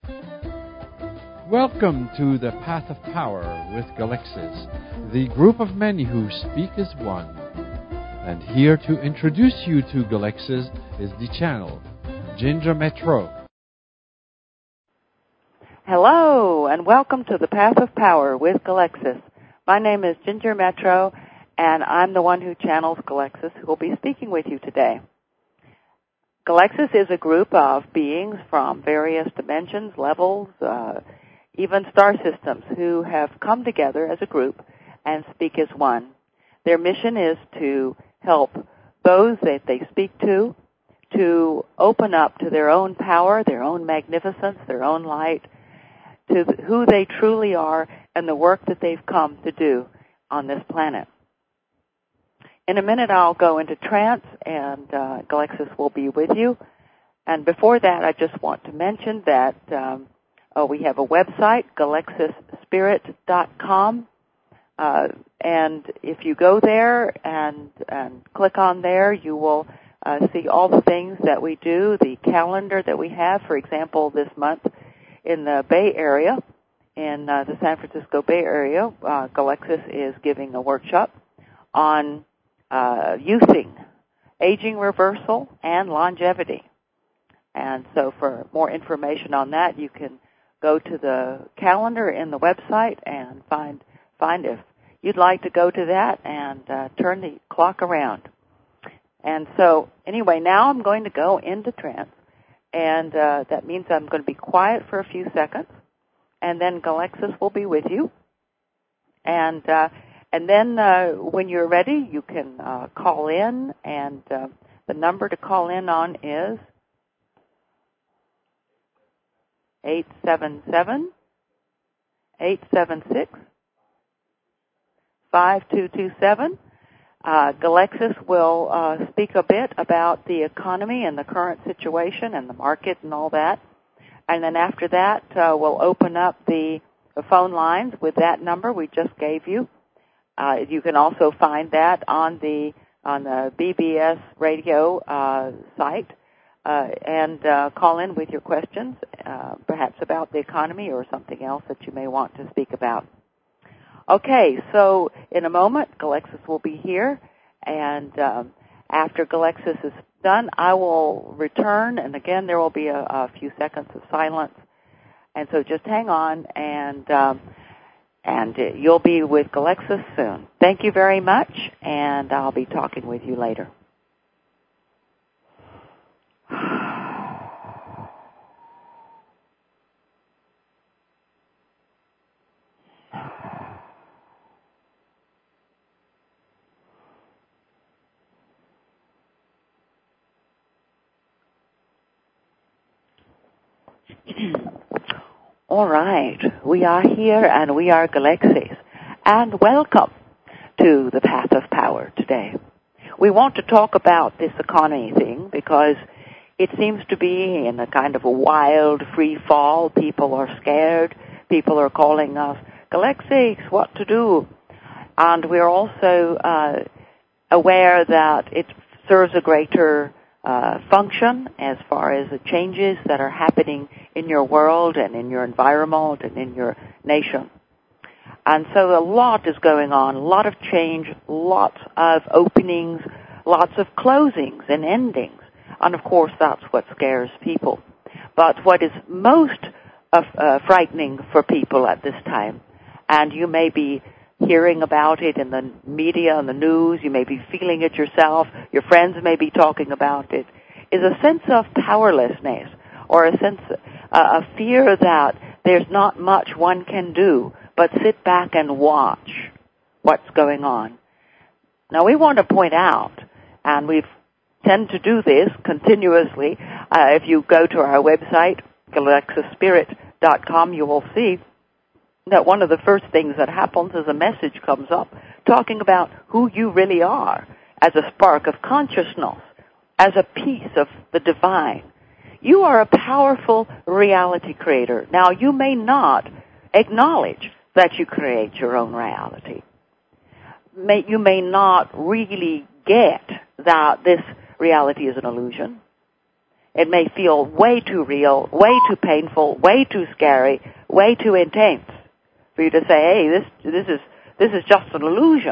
Welcome to the Path of Power with Galexis, the group of many who speak as one. And here to introduce you to Galexis is the channel, Ginger Metro. Hello, and welcome to the Path of Power with Galexis. My name is Ginger Metro, and I'm the one who channels Galexis, who will be speaking with you today. Galexis is a group of beings from various dimensions, levels, even star systems, who have come together as a group and speak as one. Their mission is to help those that they speak to open up to their own power, their own magnificence, their own light, to who they truly are and the work that they've come to do on this planet. In a minute, I'll go into trance, and Galexis will be with you. And before that, I just want to mention that we have a website, GalexisSpirit.com, and if you go there and click on there, you will see all the things that we do, the calendar that we have. For example, this month in the Bay Area, in the San Francisco Bay Area, Galexis is giving a workshop on youthing, aging reversal, and longevity. And so for more information on that, you can go to the calendar in the website and find if you'd like to go to that and turn the clock around. And so anyway, now I'm going to go into trance, and that means I'm going to be quiet for a few seconds, and then Galexis will be with you. And then when you're ready, you can call in, and the number to call in on is 877-876-5227. Galexis will speak a bit about the economy and the current situation and the market and all that. And then after that, we'll open up the phone lines with that number we just gave you. You can also find that on the BBS radio site. And call in with your questions, perhaps about the economy or something else that you may want to speak about. Okay, so in a moment, Galexis will be here, and after Galexis is done, I will return, and again, there will be a few seconds of silence. And so just hang on, and you'll be with Galexis soon. Thank you very much, and I'll be talking with you later. All right, we are here and we are Galexis, and welcome to the Path of Power today. We want to talk about this economy thing because it seems to be in a kind of a wild free fall. People are scared. People are calling us, Galexis, what to do? And we're also aware that it serves a greater function as far as the changes that are happening in your world and in your environment and in your nation. And so a lot is going on, a lot of change, lots of openings, lots of closings and endings. And of course, that's what scares people. But what is most frightening for people at this time, and you may be hearing about it in the media and the news, you may be feeling it yourself, your friends may be talking about it, is a sense of powerlessness, or a sense, a fear that there's not much one can do but sit back and watch what's going on. Now we want to point out, and we tend to do this continuously, if you go to our website, GalexisSpirit.com, you will see that one of the first things that happens is a message comes up talking about who you really are as a spark of consciousness, as a piece of the divine. You are a powerful reality creator. Now, you may not acknowledge that you create your own reality. You may not really get that this reality is an illusion. It may feel way too real, way too painful, way too scary, way too intense for you to say, hey, this is just an illusion.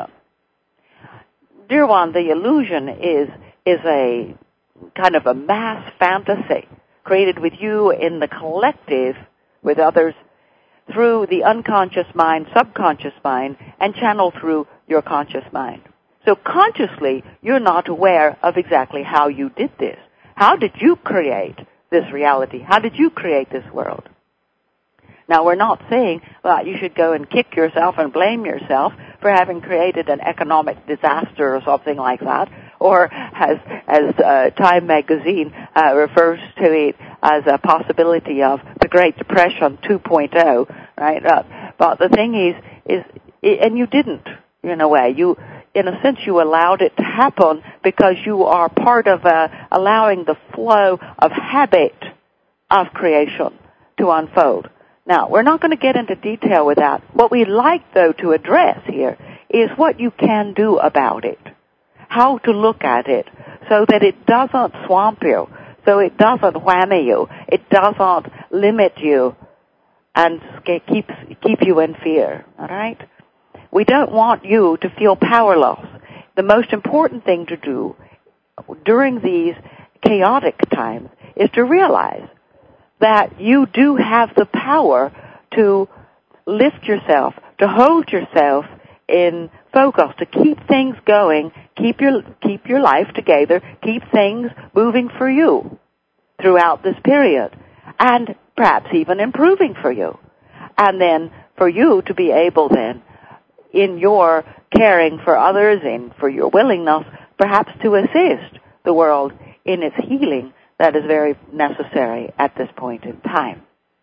Dear one, the illusion is a kind of a mass fantasy created with you in the collective, with others, through the unconscious mind, subconscious mind, and channeled through your conscious mind. So consciously, you're not aware of exactly how you did this. How did you create this reality? How did you create this world? Now, we're not saying, well, you should go and kick yourself and blame yourself for having created an economic disaster or something like that, or as Time magazine refers to it as a possibility of the Great Depression 2.0, right? But the thing is, and you didn't, in a way. In a sense, you allowed it to happen because you are part of allowing the flow of habit of creation to unfold. Now, we're not going to get into detail with that. What we'd like, though, to address here is what you can do about it, how to look at it so that it doesn't swamp you, so it doesn't whammy you, it doesn't limit you and keep you in fear, all right? We don't want you to feel powerless. The most important thing to do during these chaotic times is to realize that you do have the power to lift yourself, to hold yourself in focus, to keep things going, keep your life together, keep things moving for you throughout this period, and perhaps even improving for you. And then for you to be able then, in your caring for others and for your willingness, perhaps to assist the world in its healing that is very necessary at this point in time.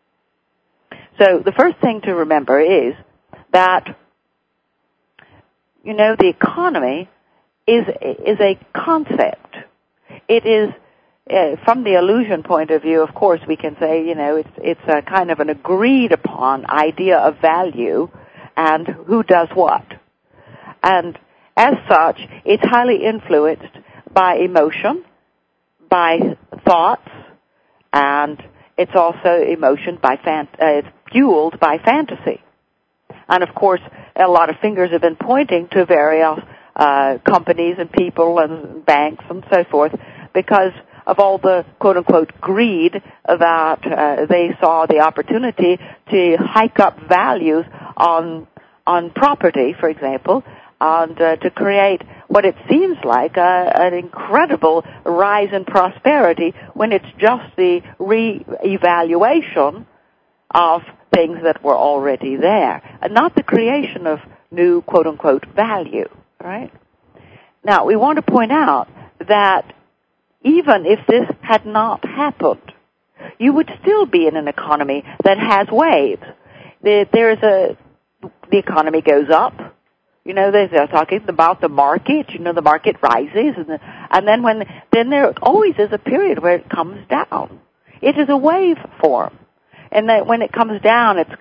So the first thing to remember is that, the economy is a concept. It is, from the illusion point of view, of course, we can say, it's a kind of an agreed upon idea of value and who does what. And as such, it's highly influenced by emotion, by thoughts, and it's also it's fueled by fantasy. And of course, a lot of fingers have been pointing to various companies and people and banks and so forth because of all the quote-unquote greed that they saw the opportunity to hike up values on property, for example, and to create what it seems like an incredible rise in prosperity when it's just the re-evaluation of things that were already there, and not the creation of new quote-unquote value, right? Now, we want to point out that even if this had not happened, you would still be in an economy that has waves. The economy goes up. They're talking about the market. The market rises, and then there always is a period where it comes down. It is a wave form, and that when it comes down, it's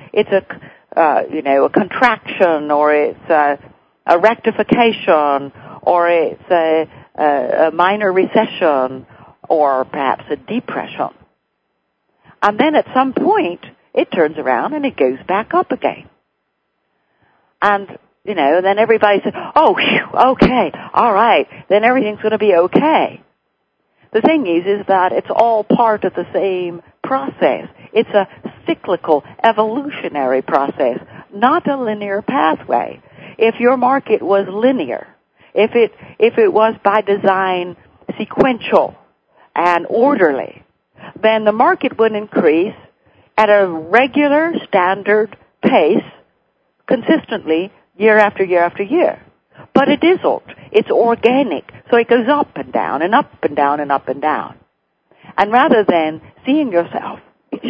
a contraction, or it's a rectification, or it's a minor recession, or perhaps a depression. And then at some point, it turns around and it goes back up again. And, then everybody says, oh, whew, okay, all right, then everything's going to be okay. The thing is that it's all part of the same process. It's a cyclical, evolutionary process, not a linear pathway. If your market was linear, if it was by design sequential and orderly, then the market would increase at a regular, standard pace consistently year after year after year. But it isn't. It's organic. So it goes up and down and up and down and up and down. And rather than seeing yourself,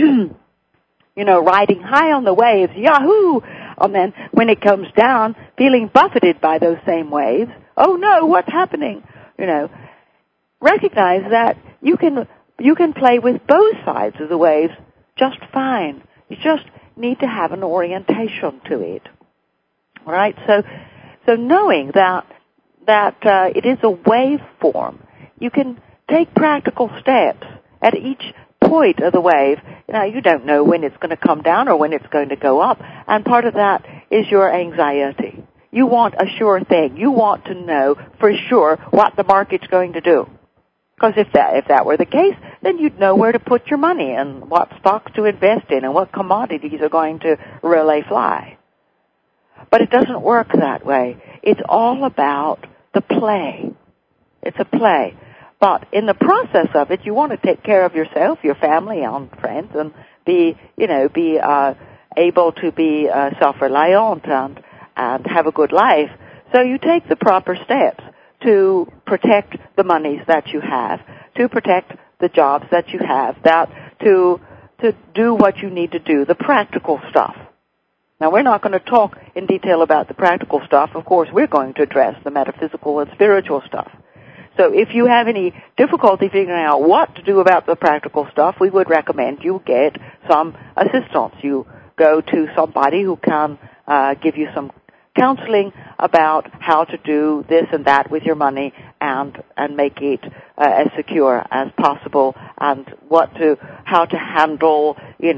riding high on the waves, yahoo! And then when it comes down, feeling buffeted by those same waves, oh no, what's happening? Recognize that you can play with both sides of the waves just fine. You just need to have an orientation to it. All right? So knowing that it is a wave form, you can take practical steps at each point of the wave, you don't know when it's going to come down or when it's going to go up, and part of that is your anxiety. You want a sure thing. You want to know for sure what the market's going to do. Because if that were the case, then you'd know where to put your money and what stocks to invest in and what commodities are going to really fly. But it doesn't work that way. It's all about the play. It's a play. But in the process of it, you want to take care of yourself, your family, and friends, and be able to be self-reliant and have a good life. So you take the proper steps to protect the monies that you have, to protect the jobs that you have, to do what you need to do, the practical stuff. Now, we're not going to talk in detail about the practical stuff. Of course, we're going to address the metaphysical and spiritual stuff. So if you have any difficulty figuring out what to do about the practical stuff, we would recommend you get some assistance. You go to somebody who can give you some counseling about how to do this and that with your money and make it as secure as possible, and how to handle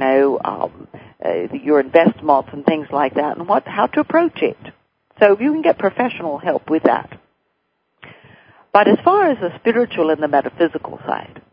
your investments and things like that, and how to approach it. So you can get professional help with that. But as far as the spiritual and the metaphysical side,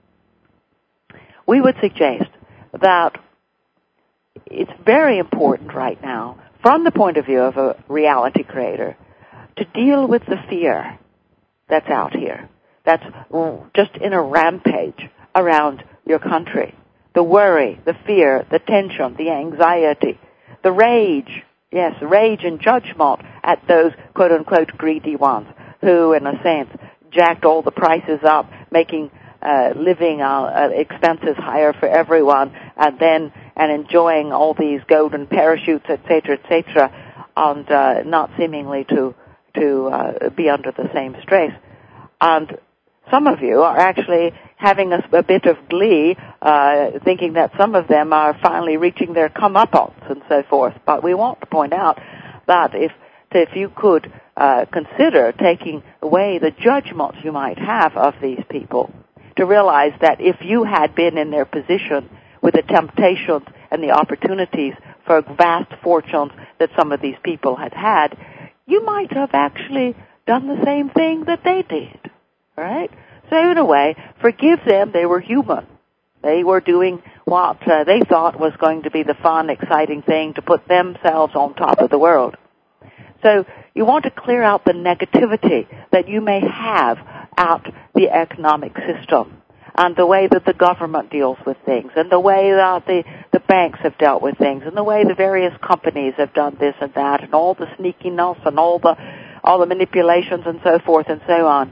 we would suggest that it's very important right now, from the point of view of a reality creator, to deal with the fear that's out here, that's just in a rampage around your country. The worry, the fear, the tension, the anxiety, the rage, rage and judgment at those quote-unquote greedy ones who, in a sense, jacked all the prices up, making living expenses higher for everyone, and enjoying all these golden parachutes, etc., and not seemingly to be under the same stress. And some of you are actually having a bit of glee, thinking that some of them are finally reaching their comeuppance and so forth. But we want to point out that if you could consider taking away the judgments you might have of these people, to realize that if you had been in their position with the temptations and the opportunities for vast fortunes that some of these people had, you might have actually done the same thing that they did, right? So in a way, forgive them. They were human. They were doing what they thought was going to be the fun, exciting thing to put themselves on top of the world. So you want to clear out the negativity that you may have out the economic system, and the way that the government deals with things, and the way that the banks have dealt with things, and the way the various companies have done this and that, and all the sneakiness and all the manipulations and so forth and so on.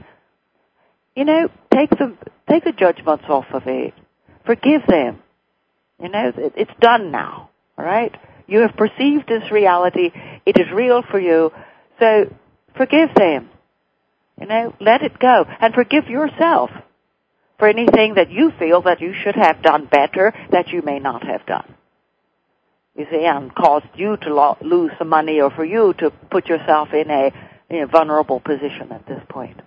Take the judgments off of it. Forgive them. It's done now. All right? You have perceived this reality. It is real for you. So forgive them. Let it go. And forgive yourself for anything that you feel that you should have done better that you may not have done. You see, and caused you to lose some money, or for you to put yourself in a vulnerable position at this point.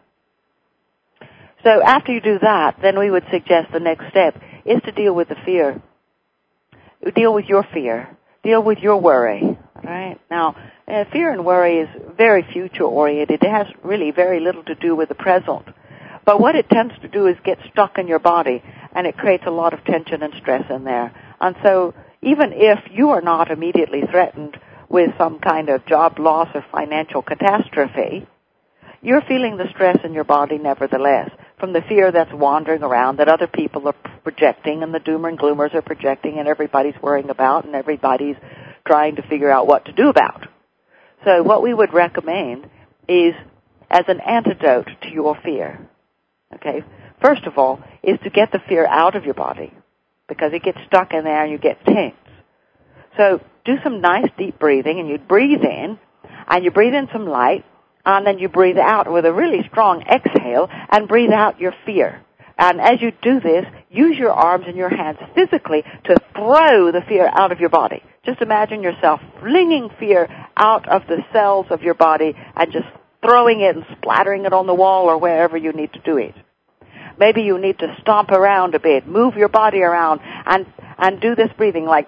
So after you do that, then we would suggest the next step is to deal with the fear. Deal with your fear. Deal with your worry. Right? Now, fear and worry is very future-oriented. It has really very little to do with the present. But what it tends to do is get stuck in your body, and it creates a lot of tension and stress in there. And so even if you are not immediately threatened with some kind of job loss or financial catastrophe, you're feeling the stress in your body nevertheless, from the fear that's wandering around, that other people are projecting, and the doomer and gloomers are projecting, and everybody's worrying about, and everybody's trying to figure out what to do about. So what we would recommend is, as an antidote to your fear, okay, first of all, is to get the fear out of your body, because it gets stuck in there and you get tense. So do some nice deep breathing, and you breathe in, and you breathe in some light, and then you breathe out with a really strong exhale and breathe out your fear. And as you do this, use your arms and your hands physically to throw the fear out of your body. Just imagine yourself flinging fear out of the cells of your body and just throwing it and splattering it on the wall or wherever you need to do it. Maybe you need to stomp around a bit, move your body around, and do this breathing like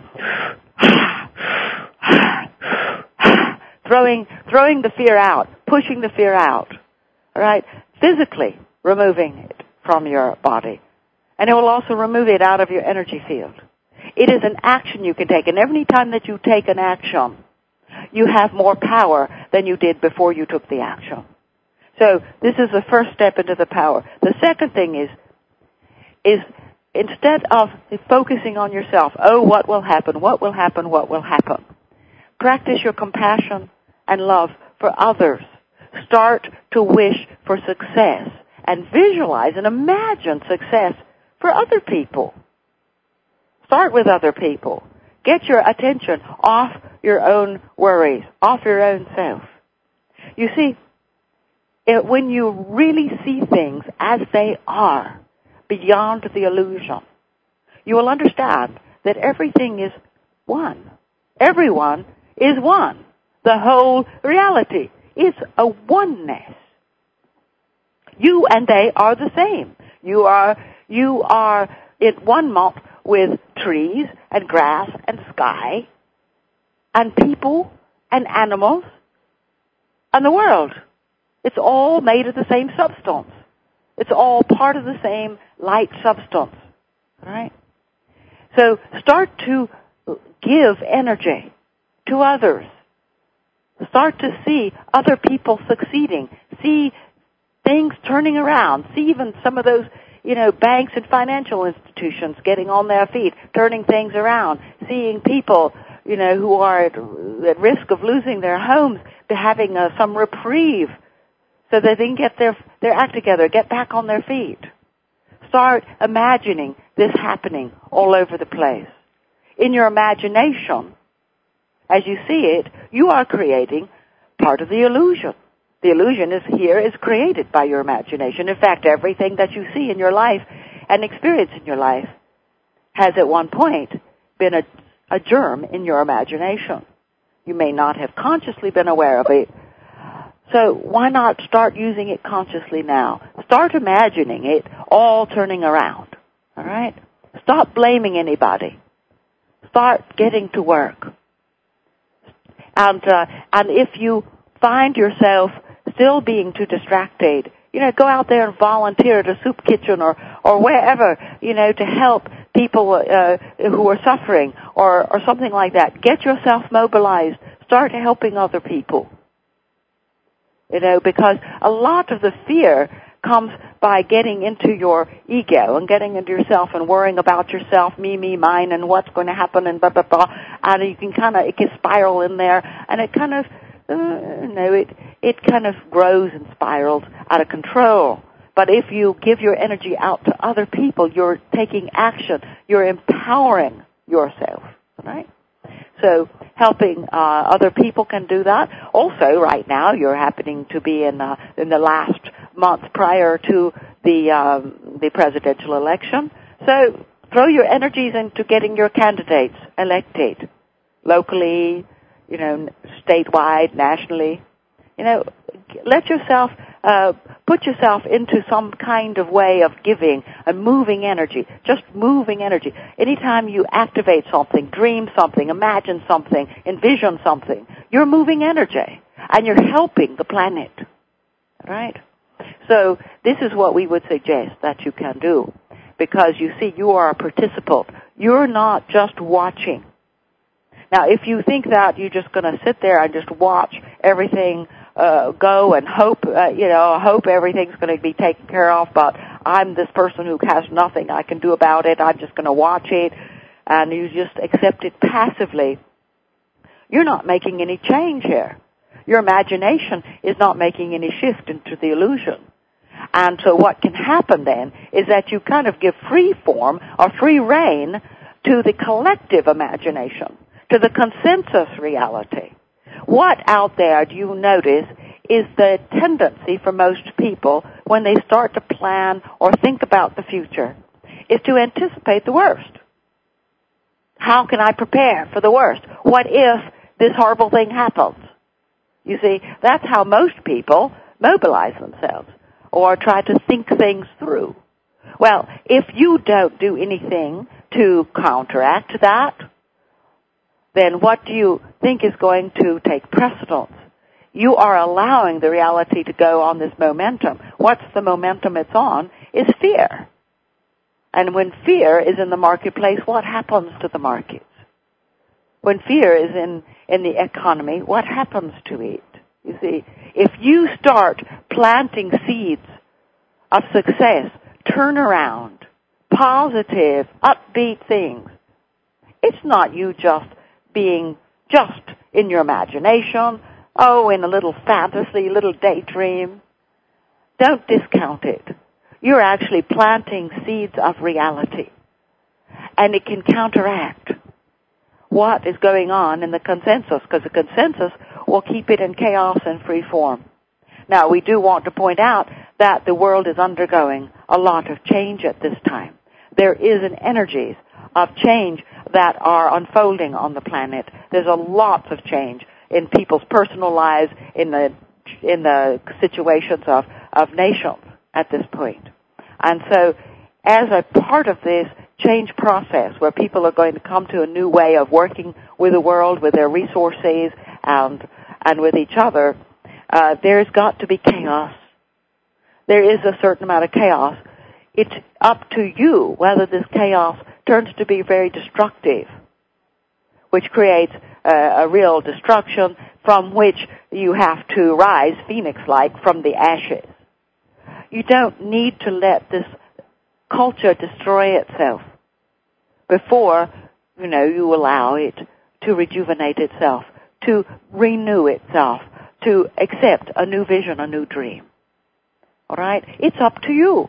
throwing the fear out, pushing the fear out. All right? Physically removing it from your body. And it will also remove it out of your energy field. It is an action you can take, and every time that you take an action, you have more power than you did before you took the action. So this is the first step into the power. The second thing is instead of focusing on yourself, oh, what will happen, what will happen, what will happen, practice your compassion and love for others. Start to wish for success and visualize and imagine success for other people. Start with other people. Get your attention off your own worries, off your own self. You see, when you really see things as they are, beyond the illusion, you will understand that everything is one. Everyone is one. The whole reality is a oneness. You and they are the same. You are in one month with trees and grass and sky and people and animals and the world. It's all made of the same substance. It's all part of the same light substance. Right? So start to give energy to others. Start to see other people succeeding. See things turning around. See even some of those, banks and financial institutions getting on their feet, turning things around. Seeing people, who are at risk of losing their homes, having some reprieve so that they can get their act together, get back on their feet. Start imagining this happening all over the place. In your imagination, as you see it, you are creating part of the illusion. The illusion is created by your imagination. In fact, everything that you see in your life and experience in your life has at one point been a germ in your imagination. You may not have consciously been aware of it. So why not start using it consciously now? Start imagining it all turning around. All right? Stop blaming anybody. Start getting to work. And if you find yourself still being too distracted, go out there and volunteer at a soup kitchen or wherever, to help people who are suffering or something like that. Get yourself mobilized. Start helping other people. Because a lot of the fear comes by getting into your ego and getting into yourself and worrying about yourself, me, mine, and what's going to happen and blah, blah, blah. And it can spiral in there, and it kind of, it kind of grows and spirals out of control. But if you give your energy out to other people, you're taking action. You're empowering yourself, right? So helping other people can do that. Also, right now, you're happening to be in the last month prior to the presidential election. So throw your energies into getting your candidates elected, locally, statewide, nationally. Let yourself put yourself into some kind of way of giving and moving energy, just moving energy. Anytime you activate something, dream something, imagine something, envision something, you're moving energy and you're helping the planet, right? So this is what we would suggest that you can do, because you see, you are a participant. You're not just watching. Now, if you think that you're just going to sit there and just watch everything go and hope, hope everything's going to be taken care of, but I'm this person who has nothing I can do about it, I'm just going to watch it, and you just accept it passively, you're not making any change here. Your imagination is not making any shift into the illusion. And so what can happen then is that you kind of give free form or free rein to the collective imagination, to the consensus reality. What out there, do you notice, is the tendency for most people when they start to plan or think about the future is to anticipate the worst. How can I prepare for the worst? What if this horrible thing happens? You see, that's how most people mobilize themselves or try to think things through. Well, if you don't do anything to counteract that, then what do you think is going to take precedence? You are allowing the reality to go on this momentum. What's the momentum it's on? Is fear. And when fear is in the marketplace, what happens to the markets? When fear is in the economy, what happens to it? You see, if you start planting seeds of success, turnaround, positive, upbeat things, it's not you just being just in your imagination, in a little fantasy, little daydream. Don't discount it. You're actually planting seeds of reality. And it can counteract what is going on in the consensus, because the consensus will keep it in chaos and free form. Now, we do want to point out that the world is undergoing a lot of change at this time. There is an energies of change that are unfolding on the planet. There's a lot of change in people's personal lives, in the situations of nations at this point. And so, as a part of this change process, where people are going to come to a new way of working with the world, with their resources, and with each other, there's got to be chaos. There is a certain amount of chaos. It's up to you whether this chaos turns to be very destructive, which creates a real destruction from which you have to rise phoenix-like from the ashes. You don't need to let this culture destroy itself before, you allow it to rejuvenate itself, to renew itself, to accept a new vision, a new dream. All right? It's up to you.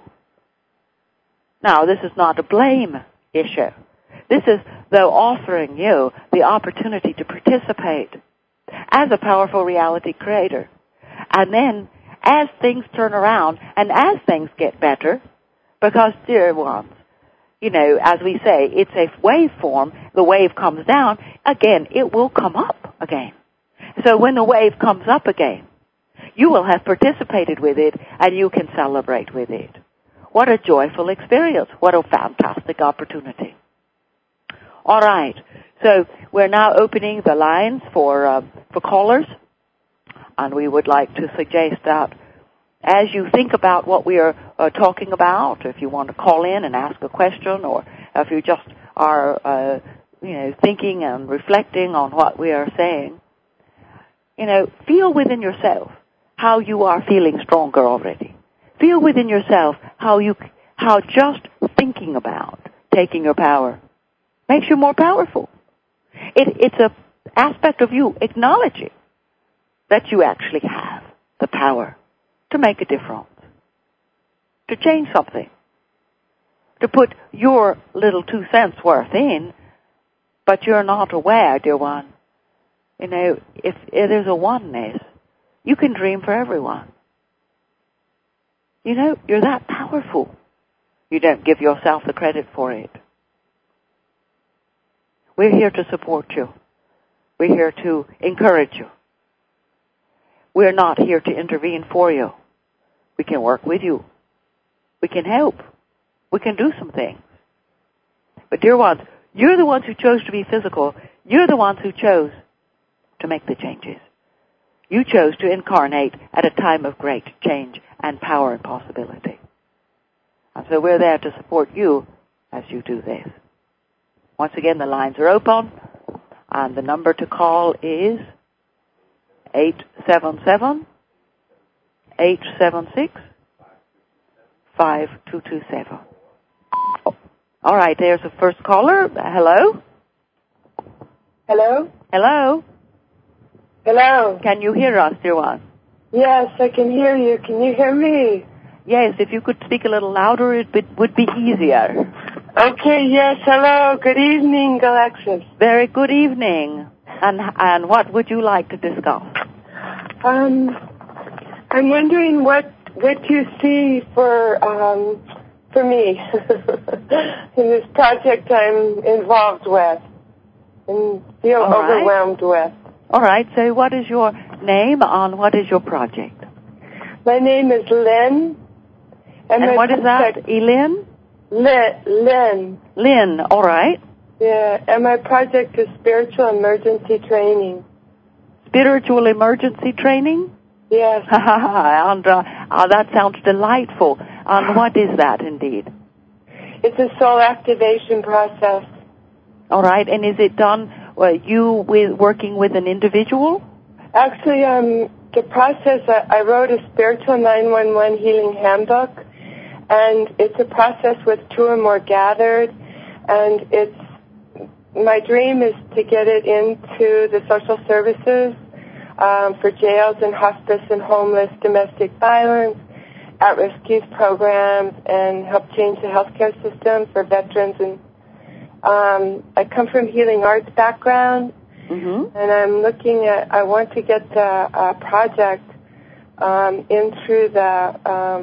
Now, this is not a blame issue. This is, though, offering you the opportunity to participate as a powerful reality creator. And then, as things turn around and as things get better, because, dear ones, as we say, it's a waveform. The wave comes down, again, it will come up again. So when the wave comes up again, you will have participated with it and you can celebrate with it. What a joyful experience. What a fantastic opportunity. All right. So we're now opening the lines for callers. And we would like to suggest that as you think about what we are talking about, if you want to call in and ask a question, or if you just are, thinking and reflecting on what we are saying, feel within yourself how you are feeling stronger already. Feel within yourself how just thinking about taking your power makes you more powerful. It's an aspect of you acknowledging that you actually have the power to make a difference, to change something, to put your little 2 cents worth in, but you're not aware, dear one. If there's a oneness, you can dream for everyone. You're that powerful. You don't give yourself the credit for it. We're here to support you. We're here to encourage you. We're not here to intervene for you. We can work with you. We can help. We can do some things. But dear ones, you're the ones who chose to be physical. You're the ones who chose to make the changes. You chose to incarnate at a time of great change and power and possibility. And so we're there to support you as you do this. Once again, the lines are open, and the number to call is 877-876-5227. All right, there's a first caller. Hello? Hello? Hello? Hello? Can you hear us, dear one? Yes, I can hear you. Can you hear me? Yes, if you could speak a little louder, it would be easier. Okay, yes, hello. Good evening, Galexis. Very good evening. And what would you like to discuss? I'm wondering what you see for me in this project I'm involved with and feel overwhelmed with. All right, so what is your name and what is your project? My name is Lynn. And what is that, Elin? Lynn. Lynn, all right. Yeah, and my project is spiritual emergency training. Spiritual emergency training? Yes. And that sounds delightful. And what is that indeed? It's a soul activation process. All right, and is it done working with an individual? Actually, the process, I wrote a Spiritual 911 Healing Handbook, and it's a process with 2 or more gathered, and my dream is to get it into the social services for jails and hospice and homeless, domestic violence, at-risk youth programs, and help change the healthcare system for veterans. And I come from healing arts background, and I want to get the project in through the,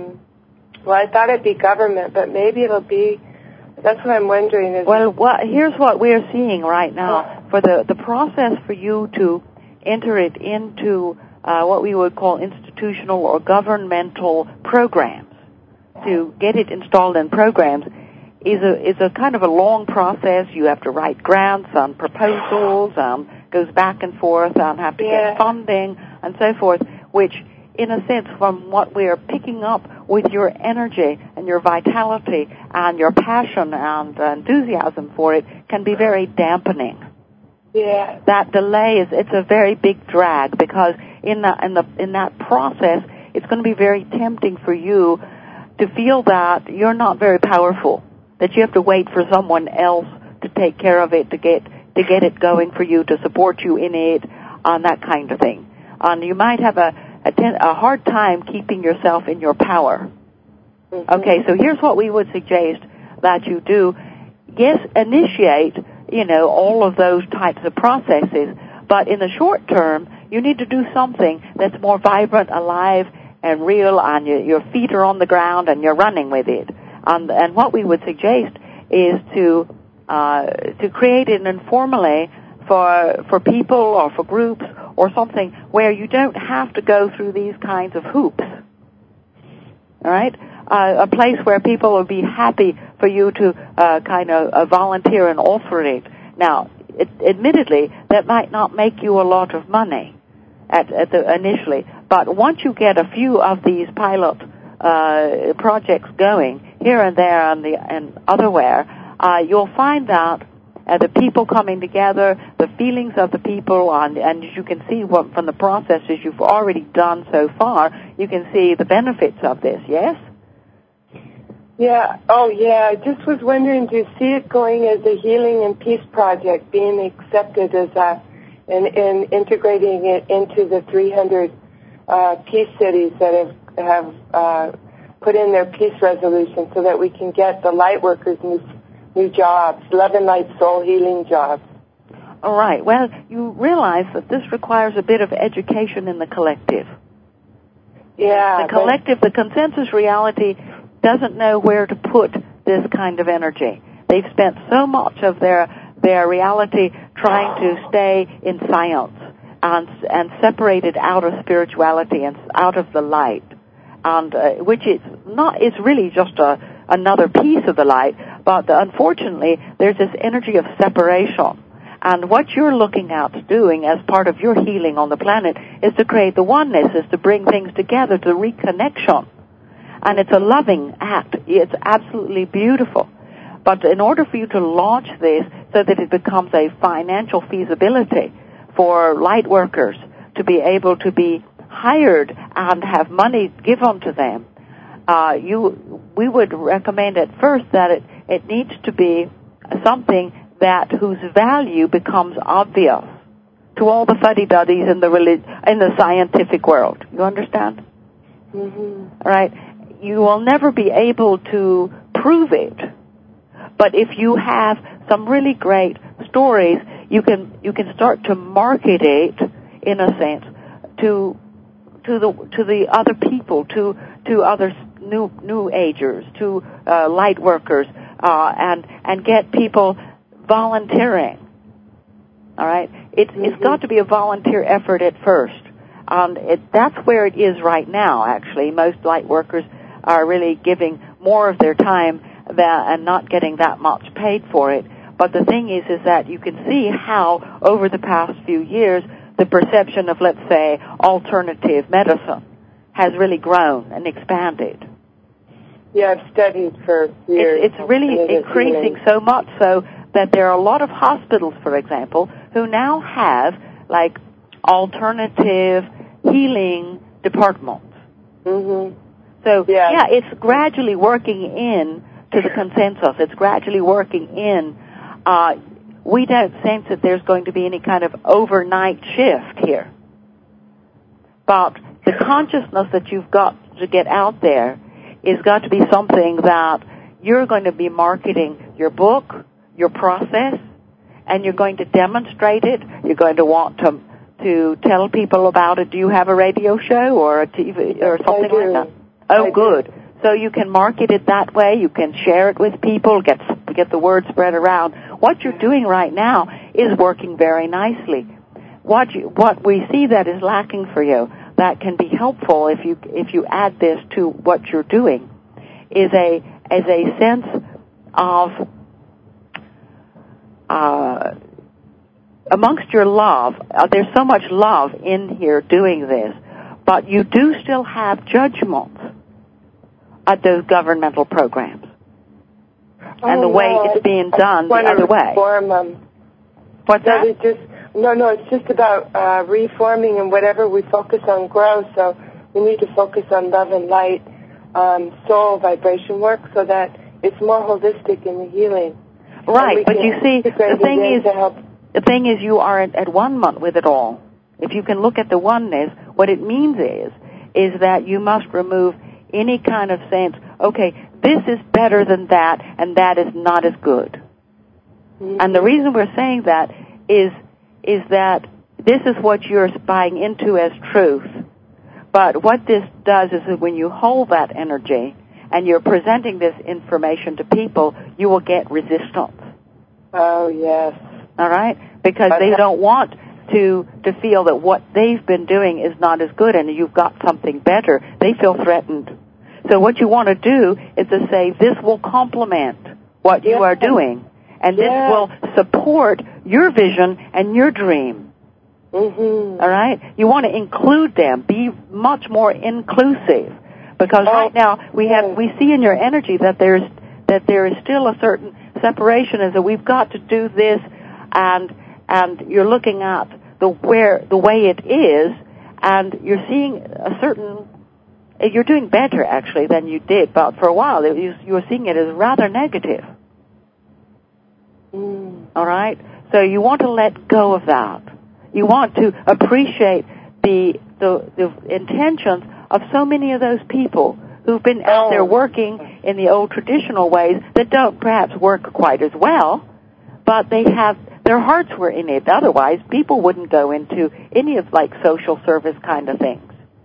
I thought it'd be government, but maybe it'll be, that's what I'm wondering. Here's what we're seeing right now. For the process for you to enter it into what we would call institutional or governmental programs, to get it installed in programs, is a kind of a long process. You have to write grants and proposals, goes back and forth, have to get funding and so forth, which in a sense from what we're picking up with your energy and your vitality and your passion and enthusiasm for it can be very dampening. Yeah. That delay it's a very big drag because in that process it's going to be very tempting for you to feel that you're not very powerful, that you have to wait for someone else to take care of it, to get it going for you, to support you in it, on that kind of thing. And you might have a hard time keeping yourself in your power. Okay, so here's what we would suggest that you do. Yes, initiate, all of those types of processes, but in the short term, you need to do something that's more vibrant, alive, and real, and your feet are on the ground and you're running with it. And what we would suggest is to create it informally for people or for groups or something where you don't have to go through these kinds of hoops. All right? A place where people will be happy for you to kind of volunteer and offer it. Now, admittedly, that might not make you a lot of money initially, but once you get a few of these pilot projects going here and there and otherwhere, you'll find that the people coming together, the feelings of the people, and as you can see from the processes you've already done so far, you can see the benefits of this, yes? Yeah. Oh, yeah. I just was wondering, do you see it going as a healing and peace project, being accepted as and integrating it into the 300 peace cities that have put in their peace resolution so that we can get the light workers new jobs, love and light soul healing jobs? All right. Well, you realize that this requires a bit of education in the collective. Yeah. The collective, the consensus reality doesn't know where to put this kind of energy. They've spent so much of their reality trying to stay in science and separated out of spirituality and out of the light, and which is not. It's really just another piece of the light. But unfortunately, there's this energy of separation. And what you're looking at doing as part of your healing on the planet is to create the oneness, is to bring things together, to reconnection. And it's a loving act. It's absolutely beautiful. But in order for you to launch this so that it becomes a financial feasibility for light workers to be able to be hired and have money given to them, we would recommend at first that it needs to be something whose value becomes obvious to all the fuddy-duddies in the scientific world. You understand? Mm-hmm. All right? You will never be able to prove it, but if you have some really great stories, you can start to market it in a sense to the other people, to other new agers, to light workers, and get people volunteering. All right, it's got to be a volunteer effort at first, and that's where it is right now. Actually, most light workers are really giving more of their time and not getting that much paid for it. But the thing is that you can see how over the past few years the perception of, let's say, alternative medicine has really grown and expanded. Yeah, I've studied for years. It's really increasing so much so that there are a lot of hospitals, for example, who now have like alternative healing departments. Mm-hmm. So yeah, it's gradually working in to the consensus. It's gradually working in. We don't sense that there's going to be any kind of overnight shift here. But the consciousness that you've got to get out there is got to be something that you're going to be marketing your book, your process, and you're going to demonstrate it. You're going to want to tell people about it. Do you have a radio show or a TV or something like that? Oh, good. So you can market it that way. You can share it with people, get the word spread around. What you're doing right now is working very nicely. What we see that is lacking for you, that can be helpful if you add this to what you're doing, is a sense of amongst your love. There's so much love in here doing this, but you do still have judgments at those governmental programs and the way it's being done the other way. What's that? It's just about reforming, and whatever we focus on grows. So we need to focus on love and light, soul vibration work, so that it's more holistic in the healing. Right, but you see, the thing is you are at one with it all. If you can look at the oneness, what it means is that you must remove any kind of sense, okay, this is better than that, and that is not as good. Mm-hmm. And the reason we're saying that is that this is what you're buying into as truth. But what this does is that when you hold that energy and you're presenting this information to people, you will get resistance. Oh, yes. All right? Because they don't want to feel that what they've been doing is not as good and you've got something better. They feel threatened. So what you want to do is to say, this will complement what you are doing, and this will support your vision and your dream. Mm-hmm. All right? You want to include them, be much more inclusive, because right now we see in your energy that there is still a certain separation, as that we've got to do this, and you're looking at the way it is, and you're seeing a certain. You're doing better, actually, than you did, but for a while you were seeing it as rather negative. All right? So you want to let go of that. You want to appreciate the intentions of so many of those people who've been out there working in the old traditional ways that don't perhaps work quite as well, but their hearts were in it. Otherwise, people wouldn't go into any of like social service kind of things.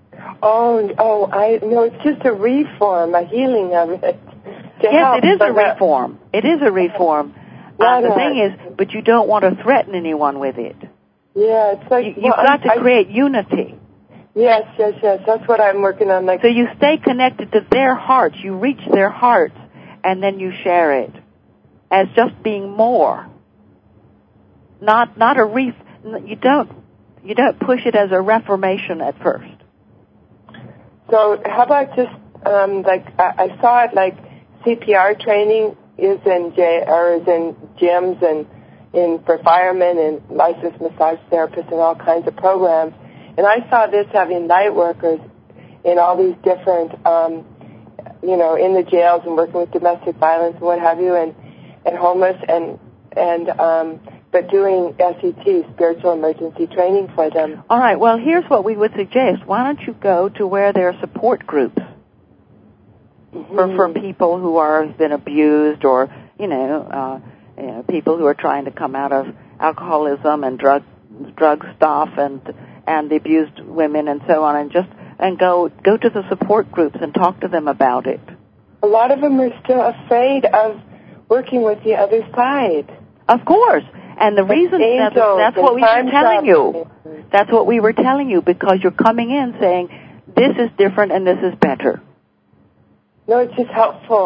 It's just a reform, a healing of it. Yes, it is a reform. It is a reform. The thing is, but you don't want to threaten anyone with it. Yeah, it's like... You've got to create unity. Yes. That's what I'm working on. So you stay connected to their hearts. You reach their hearts, and then you share it as just being more. Not a You don't push it as a reformation at first. So how about just I saw it like CPR training is in gyms and for firemen and licensed massage therapists and all kinds of programs. And I saw this having light workers in all these different, in the jails and working with domestic violence and what have you, and homeless but doing SET, spiritual emergency training for them. All right. Well, here's what we would suggest. Why don't you go to where there are support groups for people who have been abused, or people who are trying to come out of alcoholism and drug stuff and the abused women and so on, and go to the support groups and talk to them about it. A lot of them are still afraid of working with the other side. Of course. And the reason that's what we were telling you. That's what we were telling you, because you're coming in saying, this is different and this is better. No, it's just helpful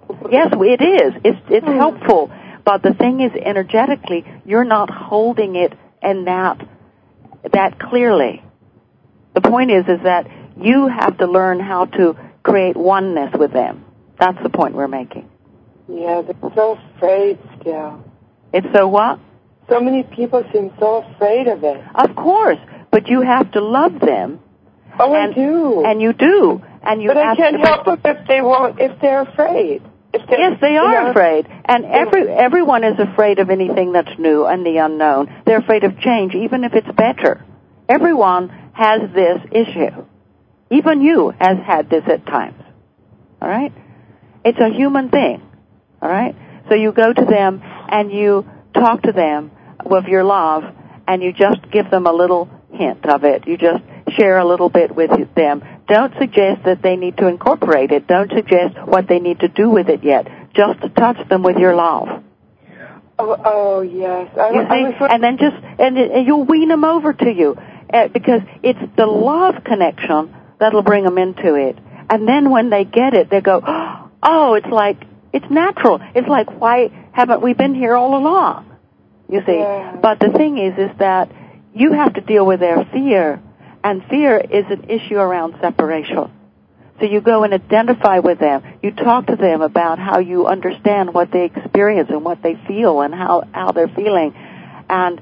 Yes, it is. It's helpful. But the thing is, energetically, you're not holding it and that clearly. The point is that you have to learn how to create oneness with them. That's the point we're making. Yeah, they're so afraid still. It's so what? So many people seem so afraid of it. Of course, but you have to love them. Oh, I do. And you do. And you but I can't help them if they're afraid. Yes, they are afraid. And everyone is afraid of anything that's new and the unknown. They're afraid of change, even if it's better. Everyone has this issue. Even you has had this at times. All right? It's a human thing. All right? So you go to them and you talk to them with your love and you just give them a little hint of it. You just share a little bit with them. Don't suggest that they need to incorporate it. Don't suggest what they need to do with it yet. Just to touch them with your love. Oh yes. And then and you'll wean them over to you because it's the love connection that'll bring them into it. And then when they get it, they go, oh, it's natural. It's like, why haven't we been here all along? You see. Yeah. But the thing is that you have to deal with their fear. And fear is an issue around separation. So you go and identify with them. You talk to them about how you understand what they experience and what they feel and how they're feeling. And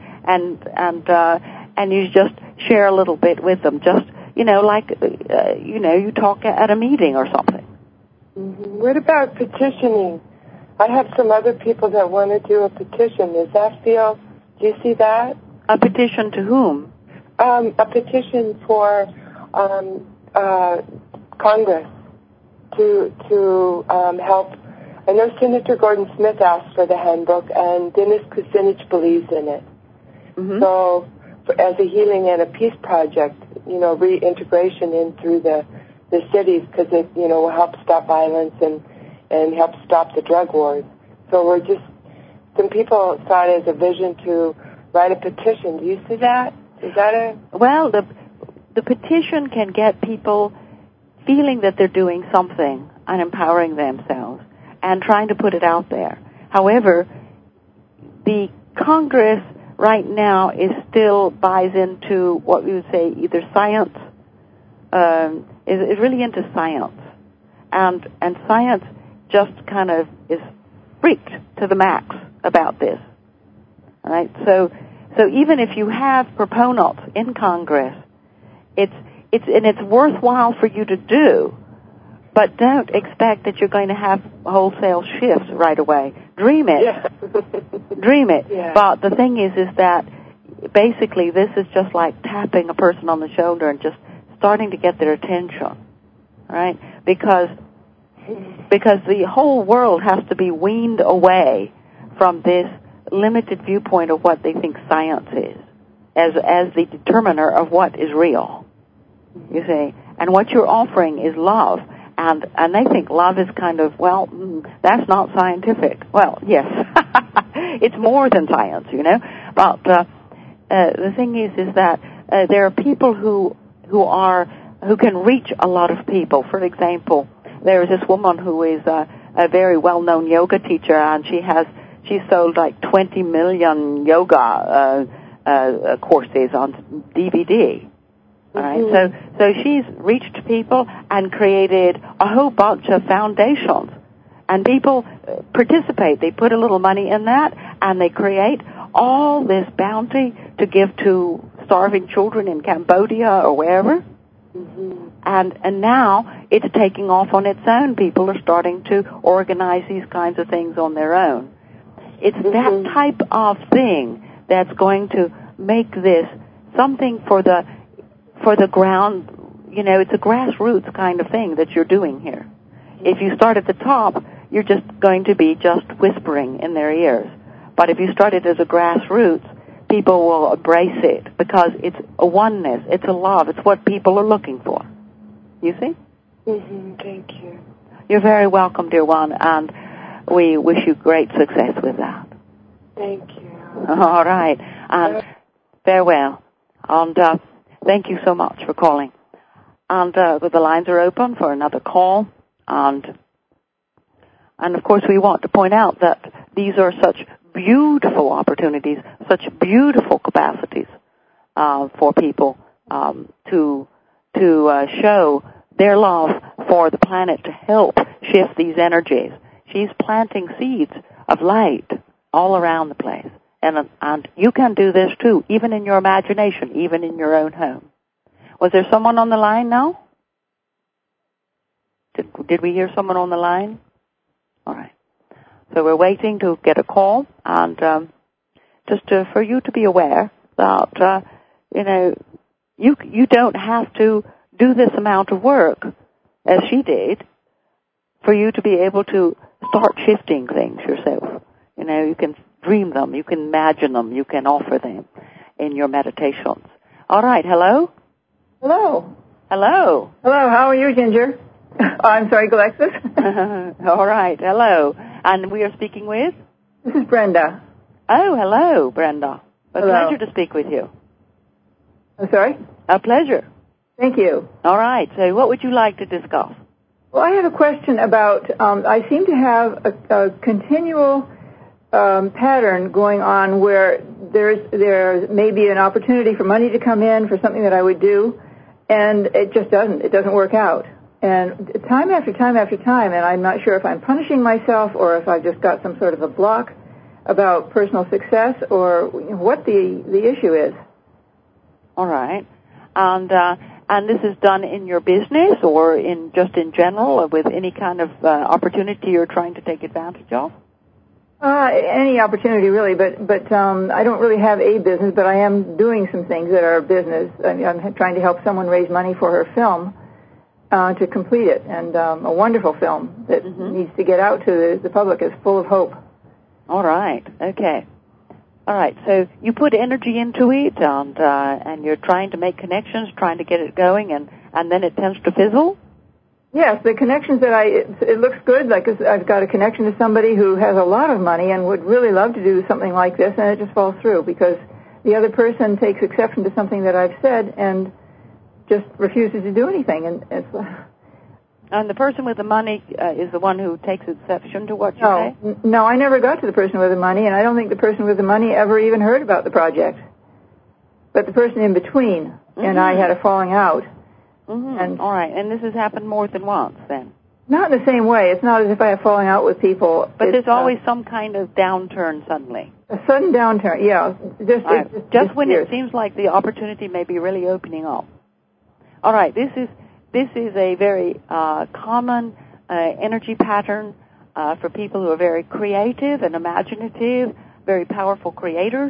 you just share a little bit with them. Just, you talk at a meeting or something. Mm-hmm. What about petitioning? I have some other people that want to do a petition. Do you see that? A petition to whom? A petition for Congress to help. I know Senator Gordon Smith asked for the handbook, and Dennis Kucinich believes in it. Mm-hmm. So, as a healing and a peace project, reintegration in through the cities, because it will help stop violence and help stop the drug wars. So some people saw it as a vision to write a petition. Do you see that? Is that Well, the petition can get people feeling that they're doing something and empowering themselves and trying to put it out there. However, the Congress right now still buys into what we would say either science, is really into science. And science just kind of is freaked to the max about this. All right? So even if you have proponents in Congress, it's worthwhile for you to do, but don't expect that you're going to have wholesale shifts right away. Dream it. Yeah. Dream it. Yeah. But the thing is that basically this is just like tapping a person on the shoulder and just starting to get their attention, right? Because the whole world has to be weaned away from this limited viewpoint of what they think science is as the determiner of what is real. You see, and what you're offering is love, and they think love is kind of, that's not scientific. Well, yes, it's more than science, But the thing is that there are people who can reach a lot of people. For example, there is this woman who is a very well-known yoga teacher, and she sold like 20 million yoga courses on DVD. All right, so she's reached people and created a whole bunch of foundations, and people participate. They put a little money in that, and they create all this bounty to give to starving children in Cambodia or wherever. Mm-hmm. And now it's taking off on its own. People are starting to organize these kinds of things on their own. It's that type of thing that's going to make this something for the ground. It's a grassroots kind of thing that you're doing here. If you start at the top, you're just going to be just whispering in their ears. But if you start it as a grassroots, people will embrace it because it's a oneness, it's a love, it's what people are looking for. You see? Mm-hmm. Thank you. You're very welcome, dear one, and we wish you great success with that. Thank you. All right. And farewell. And thank you so much for calling. And the lines are open for another call. And And of course we want to point out that these are such beautiful opportunities, such beautiful capacities for people to show their love for the planet to help shift these energies. She's planting seeds of light all around the place. And you can do this too, even in your imagination, even in your own home. Was there someone on the line now? Did we hear someone on the line? All right. So we're waiting to get a call, and for you to be aware that, you don't have to do this amount of work as she did for you to be able to start shifting things yourself. You can dream them, you can imagine them, you can offer them in your meditations. All right, hello? Hello. Hello. Hello, how are you, Ginger? I'm sorry, Galexis. All right, hello. And we are speaking with? This is Brenda. Oh, hello, Brenda. A pleasure to speak with you. I'm sorry? A pleasure. Thank you. All right, so what would you like to discuss? Well, I have a question about, I seem to have a continual pattern going on where there may be an opportunity for money to come in for something that I would do, and it just doesn't. It doesn't work out. And time after time after time, and I'm not sure if I'm punishing myself or if I've just got some sort of a block about personal success or what the issue is. All right. And this is done in your business or in general or with any kind of opportunity you're trying to take advantage of? Any opportunity, really, but I don't really have a business, but I am doing some things that are business. I'm trying to help someone raise money for her film to complete it, and a wonderful film that needs to get out to the public is full of hope. All right. Okay. All right. So you put energy into it, and you're trying to make connections, trying to get it going, and then it tends to fizzle? Yes, the connections that it looks good. Like I've got a connection to somebody who has a lot of money and would really love to do something like this, and it just falls through because the other person takes exception to something that I've said and just refuses to do anything. And the person with the money is the one who takes exception to what you say? No, I never got to the person with the money, and I don't think the person with the money ever even heard about the project. But the person in between and I had a falling out. And all right, and this has happened more than once, then? Not in the same way. It's not as if I have falling out with people. But there's always some kind of downturn suddenly. A sudden downturn, yeah. Just when it seems like the opportunity may be really opening up. All right, this is a very common energy pattern for people who are very creative and imaginative, very powerful creators.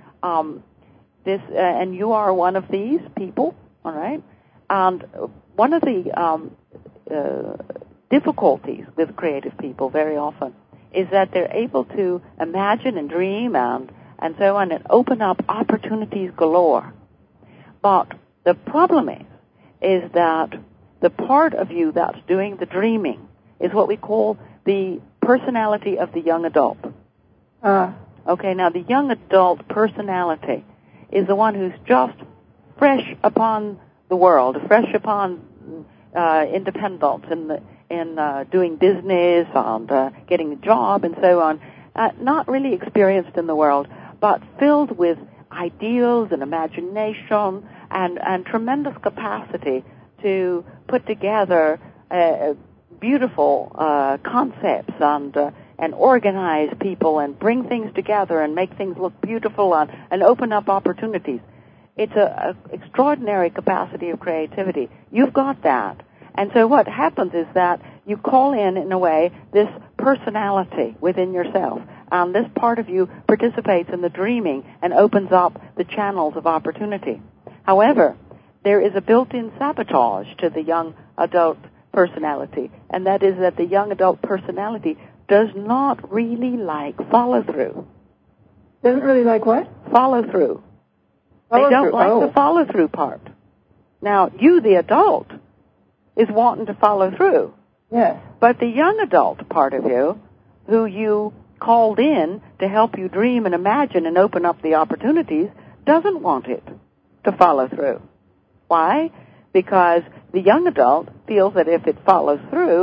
And you are one of these people, all right? And one of the difficulties with creative people very often is that they're able to imagine and dream and so on and open up opportunities galore. But the problem is that the part of you that's doing the dreaming is what we call the personality of the young adult. Okay, now the young adult personality is the one who's just fresh upon the world, fresh upon independence in doing business and getting a job and so on, not really experienced in the world, but filled with ideals and imagination and tremendous capacity to put together beautiful concepts and organize people and bring things together and make things look beautiful and open up opportunities. It's an extraordinary capacity of creativity. You've got that. And so what happens is that you call in a way, this personality within yourself. And this part of you participates in the dreaming and opens up the channels of opportunity. However, there is a built-in sabotage to the young adult personality, and that is that the young adult personality does not really like follow-through. Doesn't really like what? Follow-through. They don't like the follow-through part. Now, you, the adult, is wanting to follow through. Yes. But the young adult part of you, who you called in to help you dream and imagine and open up the opportunities, doesn't want it to follow through. Why? Because the young adult feels that if it follows through,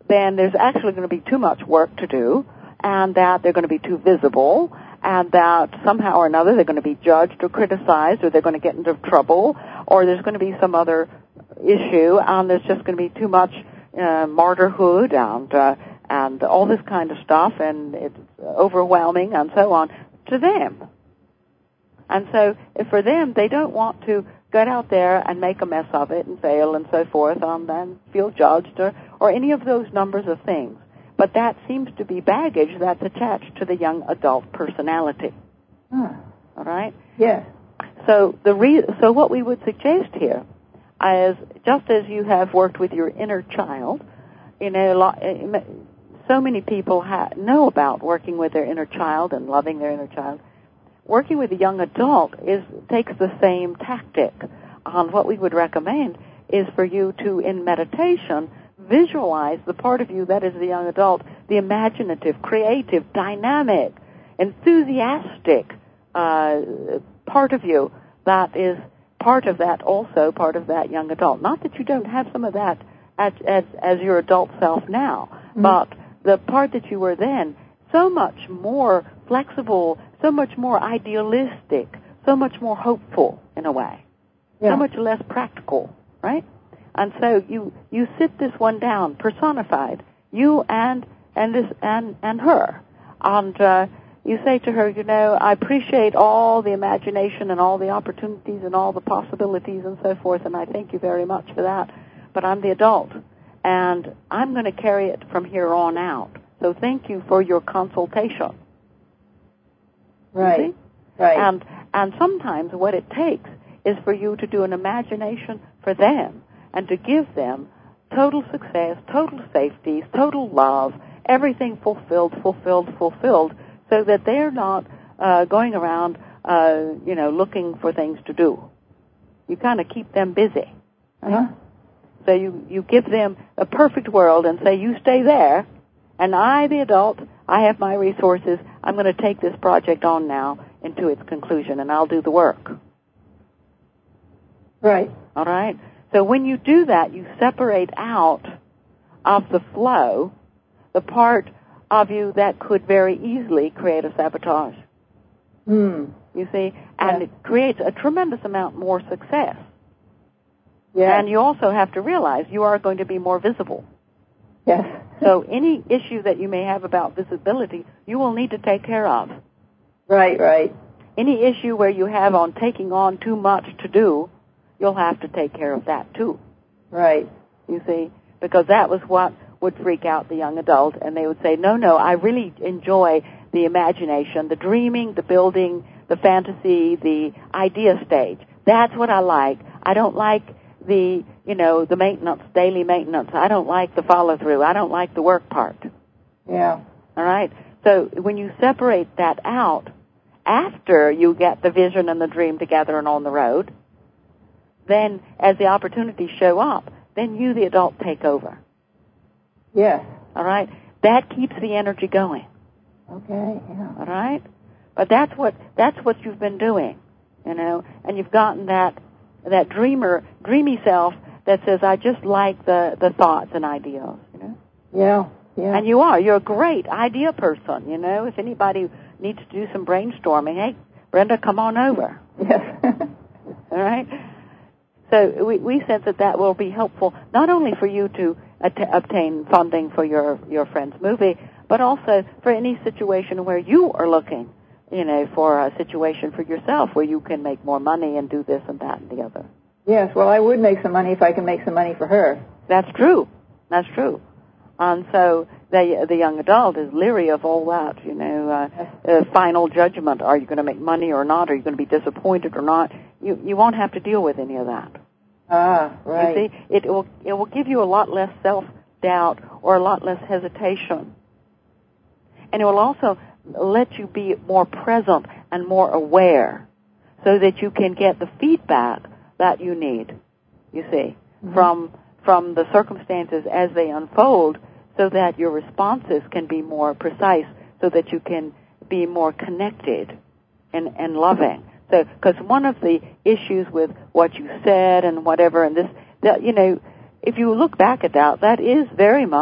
then there's actually going to be too much work to do, and that they're going to be too visible, and that somehow or another they're going to be judged or criticized, or they're going to get into trouble, or there's going to be some other issue, and there's just going to be too much martyrhood and all this kind of stuff, and it's overwhelming and so on to them. And so for them, they don't want to get out there and make a mess of it and fail and so forth and then feel judged or any of those numbers of things. But that seems to be baggage that's attached to the young adult personality. All right? Yes. So so what we would suggest here is, just as you have worked with your inner child, so many people know about working with their inner child and loving their inner child. Working with a young adult takes the same tactic. What we would recommend is for you to, in meditation, visualize the part of you that is the young adult, the imaginative, creative, dynamic, enthusiastic part of you that is part of that young adult. Not that you don't have some of that as your adult self now, but the part that you were then, so much more flexible, so much more idealistic, so much more hopeful in a way, so much less practical, right? And so you sit this one down, personified, you and her, and you say to her, I appreciate all the imagination and all the opportunities and all the possibilities and so forth, and I thank you very much for that, but I'm the adult, and I'm going to carry it from here on out. So thank you for your consultation. Right. Right. And sometimes what it takes is for you to do an imagination for them and to give them total success, total safety, total love, everything fulfilled, so that they're not going around, looking for things to do. You kind of keep them busy. Right? Uh-huh. So you give them a perfect world and say, you stay there, and I, the adult, I have my resources. I'm going to take this project on now into its conclusion, and I'll do the work. Right. All right? So when you do that, you separate out of the flow the part of you that could very easily create a sabotage. You see? And it creates a tremendous amount more success. Yeah. And you also have to realize you are going to be more visible. Yes. So any issue that you may have about visibility, you will need to take care of. Right, right. Any issue where you have on taking on too much to do, you'll have to take care of that too. Right. You see? Because that was what would freak out the young adult, and they would say, no, I really enjoy the imagination, the dreaming, the building, the fantasy, the idea stage. That's what I like. I don't like the maintenance, daily maintenance. I don't like the follow-through. I don't like the work part. Yeah. All right? So when you separate that out, after you get the vision and the dream together and on the road, then as the opportunities show up, then you, the adult, take over. Yes. All right? That keeps the energy going. Okay, yeah. All right? But that's what you've been doing, and you've gotten that dreamy self that says, I just like the thoughts and ideas, Yeah, yeah. And you're a great idea person, If anybody needs to do some brainstorming, hey, Brenda, come on over. Yes. All right? So we sense that will be helpful, not only for you to obtain funding for your friend's movie, but also for any situation where you are looking, for a situation for yourself where you can make more money and do this and that and the other. Yes, well, I would make some money if I can make some money for her. That's true. That's true. And so the young adult is leery of all that, final judgment. Are you going to make money or not? Are you going to be disappointed or not? You won't have to deal with any of that. Ah, right. You see, it will give you a lot less self-doubt or a lot less hesitation. And it will also let you be more present and more aware so that you can get the feedback that you need, you see, from the circumstances as they unfold, so that your responses can be more precise, so that you can be more connected and loving. So, because one of the issues with what you said and whatever, and this, if you look back at that is very much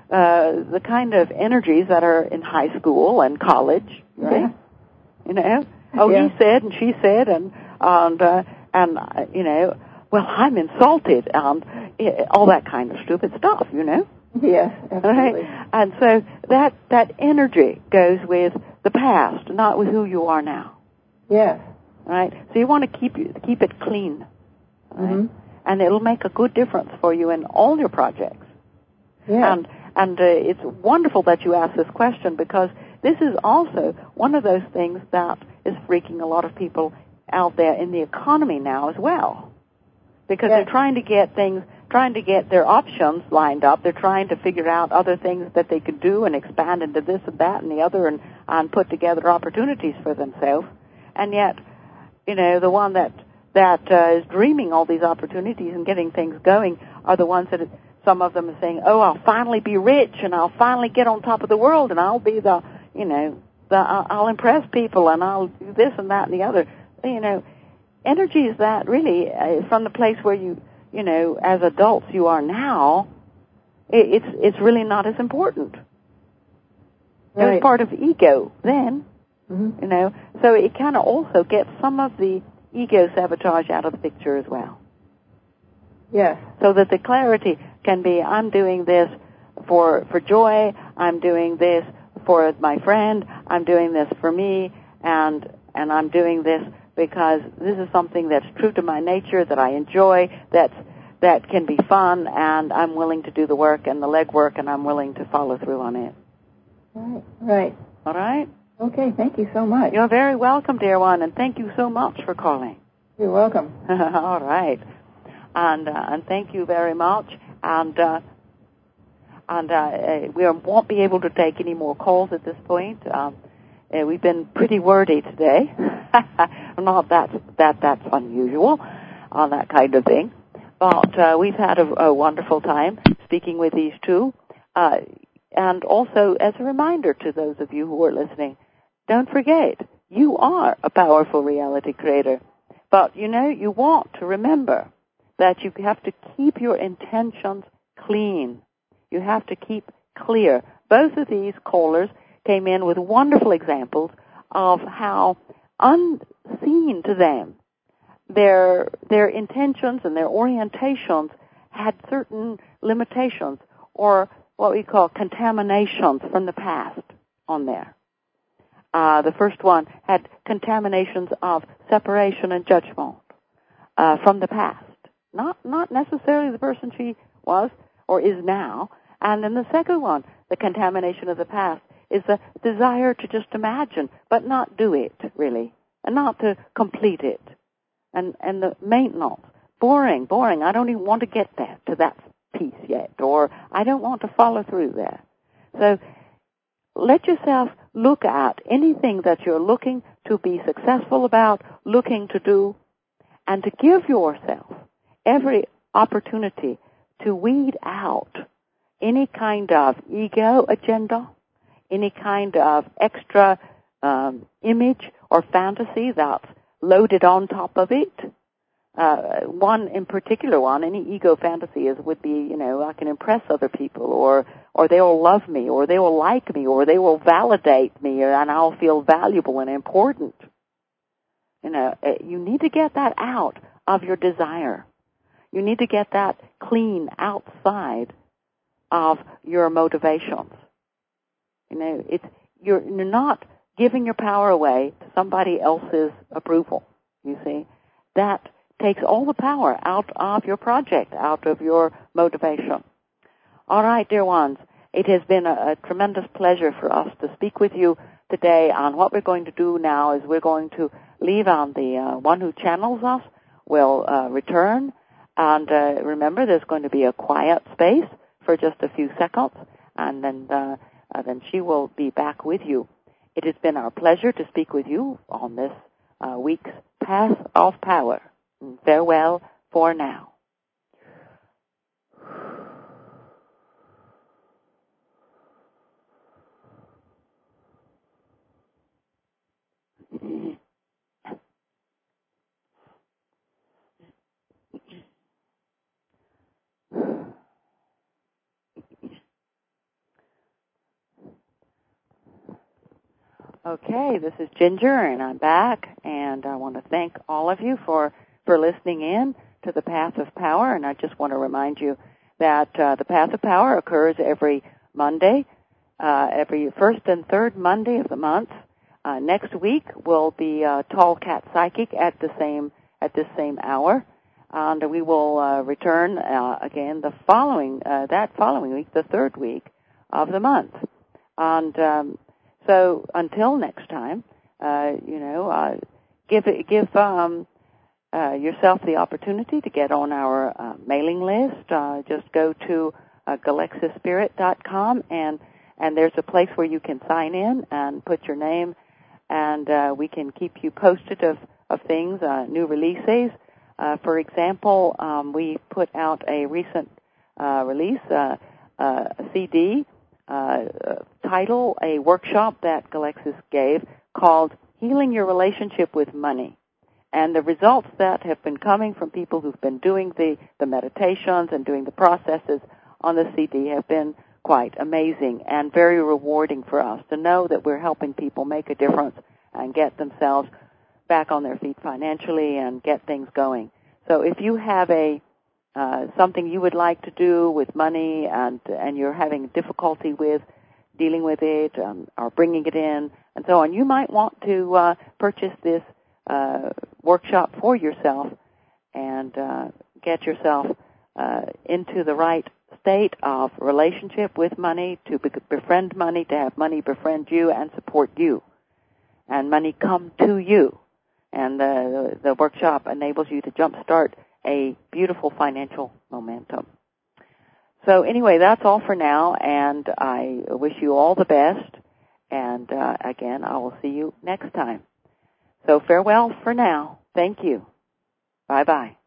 the kind of energies that are in high school and college, right? Yeah. You know, oh, Yeah. he said and she said, and you know, well, I'm insulted, and all that kind of stupid stuff, you know. Yes, absolutely. Right? And so that energy goes with the past, not with who you are now. Yes. Right? So you want to keep it clean, right? Mm-hmm. And it'll make a good difference for you in all your projects. Yeah. And it's wonderful that you asked this question, because this is also one of those things that is freaking a lot of people out there in the economy now as well. Because Yes. they're trying to get their options lined up. They're trying to figure out other things that they could do and expand into this and that and the other, and put together opportunities for themselves. And yet, you know, the one that is dreaming all these opportunities and getting things going are the ones that some of them are saying, oh, I'll finally be rich, and I'll finally get on top of the world, and I'll be I'll impress people, and I'll do this and that and the other. You know, energy is that really from the place where you know, as adults you are now, it's really not as important. Right. It was part of ego then, Mm-hmm. you know, so it kind of also gets some of the ego sabotage out of the picture as well. Yes. So that the clarity can be, I'm doing this for joy, I'm doing this for my friend, I'm doing this for me, and I'm doing this because this is something that's true to my nature, that I enjoy, that can be fun, and I'm willing to do the work and the legwork, and I'm willing to follow through on it. Right. Right. All right? Okay. Thank you so much. You're very welcome, dear one, and thank you so much for calling. You're welcome. All right. And thank you very much. And we won't be able to take any more calls at this point. We've been pretty wordy today. Not that's unusual on that kind of thing. But we've had a wonderful time speaking with these two. And also, as a reminder to those of you who are listening, don't forget, you are a powerful reality creator. But, you know, you want to remember that you have to keep your intentions clean. You have to keep clear. Both of these callers came in with wonderful examples of how unseen to them their intentions and their orientations had certain limitations, or what we call contaminations from the past on there. The first one had contaminations of separation and judgment from the past. Not necessarily the person she was or is now. And then the second one, the contamination of the past, is the desire to just imagine, but not do it, really, and not to complete it. And the maintenance, boring, I don't even want to get there to that piece yet, or I don't want to follow through there. So let yourself look at anything that you're looking to be successful about, looking to do, and to give yourself every opportunity to weed out any kind of ego agenda, any kind of extra image or fantasy that's loaded on top of it. One in particular any ego fantasy would be, you know, I can impress other people, or they will love me, or they will like me, or they will validate me, and I'll feel valuable and important. You know, you need to get that out of your desire. You need to get that clean outside of your motivations. You know, you're not giving your power away to somebody else's approval, you see. That takes all the power out of your project, out of your motivation. All right, dear ones, it has been a tremendous pleasure for us to speak with you today. And what we're going to do now is we're going to leave on the one who channels us will return. And remember, there's going to be a quiet space for just a few seconds, and then she will be back with you. It has been our pleasure to speak with you on this week's Path of Power. Farewell for now. Okay, this is Ginger, and I'm back, and I want to thank all of you for listening in to the Path of Power, and I just want to remind you that the Path of Power occurs every Monday, every first and third Monday of the month. Next week will be Tall Cat Psychic at this same hour, and we will return again the following week, the third week of the month, and so until next time, give yourself the opportunity to get on our mailing list. Just go to GalexaSpirit.com, and there's a place where you can sign in and put your name, and we can keep you posted of things, new releases. For example, we put out a recent release, a CD, title, a workshop that Galexis gave called Healing Your Relationship with Money. And the results that have been coming from people who've been doing the meditations and doing the processes on the CD have been quite amazing and very rewarding for us to know that we're helping people make a difference and get themselves back on their feet financially and get things going. So if you have something you would like to do with money and you're having difficulty with dealing with it or bringing it in and so on, you might want to purchase this workshop for yourself and get yourself into the right state of relationship with money, to befriend money, to have money befriend you and support you, and money come to you. And the workshop enables you to jumpstart a beautiful financial momentum. So anyway, that's all for now, and I wish you all the best. And again, I will see you next time. So farewell for now. Thank you. Bye-bye.